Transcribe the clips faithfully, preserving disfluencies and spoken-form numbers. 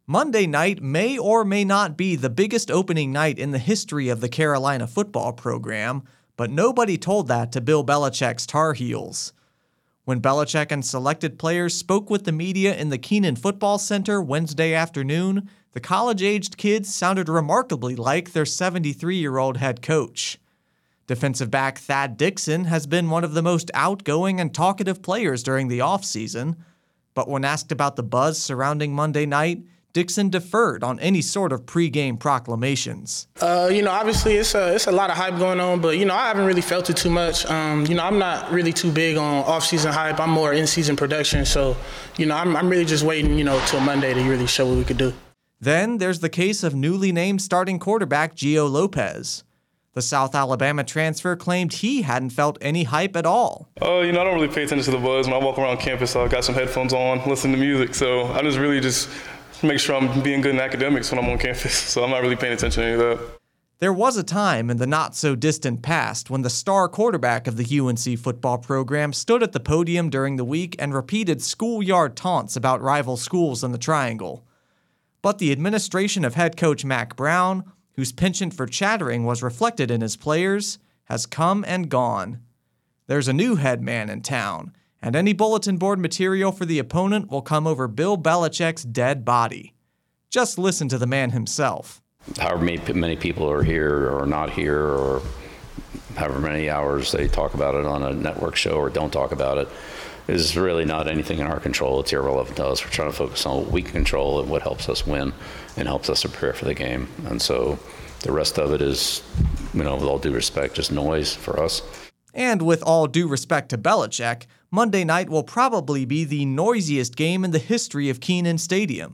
Monday night may or may not be the biggest opening night in the history of the Carolina football program, but nobody told that to Bill Belichick's Tar Heels. When Belichick and selected players spoke with the media in the Kenan Football Center Wednesday afternoon, the college-aged kids sounded remarkably like their seventy-three-year-old head coach. Defensive back Thad Dixon has been one of the most outgoing and talkative players during the offseason, but when asked about the buzz surrounding Monday night, Dixon deferred on any sort of pregame proclamations. Uh, you know, obviously it's a, it's a lot of hype going on, but, you know, I haven't really felt it too much. Um, you know, I'm not really too big on off-season hype. I'm more in-season production. So, you know, I'm, I'm really just waiting, you know, till Monday to really show what we could do. Then there's the case of newly named starting quarterback Gio Lopez. The South Alabama transfer claimed he hadn't felt any hype at all. Oh, uh, you know, I don't really pay attention to the buzz. When I walk around campus, I've got some headphones on, listen to music. So I just really just make sure I'm being good in academics when I'm on campus. So I'm not really paying attention to any of that. There was a time in the not-so-distant past when the star quarterback of the U N C football program stood at the podium during the week and repeated schoolyard taunts about rival schools in the Triangle. But the administration of head coach Mack Brown, whose penchant for chattering was reflected in his players, has come and gone. There's a new head man in town, and any bulletin board material for the opponent will come over Bill Belichick's dead body. Just listen to the man himself. However many, many people are here or not here, or however many hours they talk about it on a network show or don't talk about it, is really not anything in our control. It's irrelevant to us. We're trying to focus on what we can control and what helps us win and helps us to prepare for the game. And so the rest of it is, you know, with all due respect, just noise for us. And with all due respect to Belichick, Monday night will probably be the noisiest game in the history of Kenan Stadium.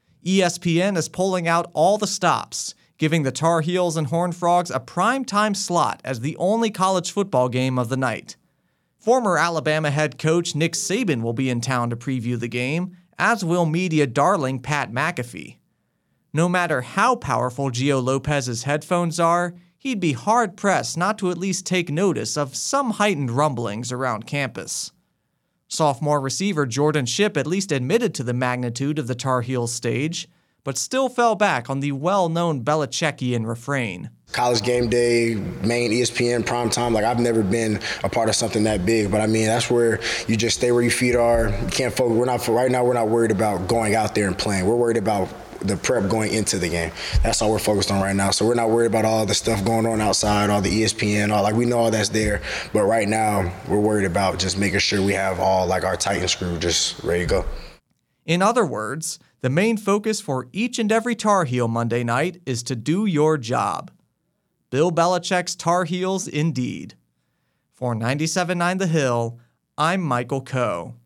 E S P N is pulling out all the stops, giving the Tar Heels and Horned Frogs a prime-time slot as the only college football game of the night. Former Alabama head coach Nick Saban will be in town to preview the game, as will media darling Pat McAfee. No matter how powerful Gio Lopez's headphones are, he'd be hard-pressed not to at least take notice of some heightened rumblings around campus. Sophomore receiver Jordan Shipp at least admitted to the magnitude of the Tar Heels stage, but still fell back on the well-known Belichickian refrain. College game day, main E S P N, prime time, like I've never been a part of something that big, but I mean, that's where you just stay where your feet are. You can't focus, we're not, right now we're not worried about going out there and playing. We're worried about the prep going into the game. That's all we're focused on right now. So we're not worried about all the stuff going on outside, all the E S P N, all like we know all that's there. But right now we're worried about just making sure we have all like our Titan screw just ready to go. In other words, the main focus for each and every Tar Heel Monday night is to do your job. Bill Belichick's Tar Heels indeed. For ninety-seven point nine The Hill, I'm Michael Coe.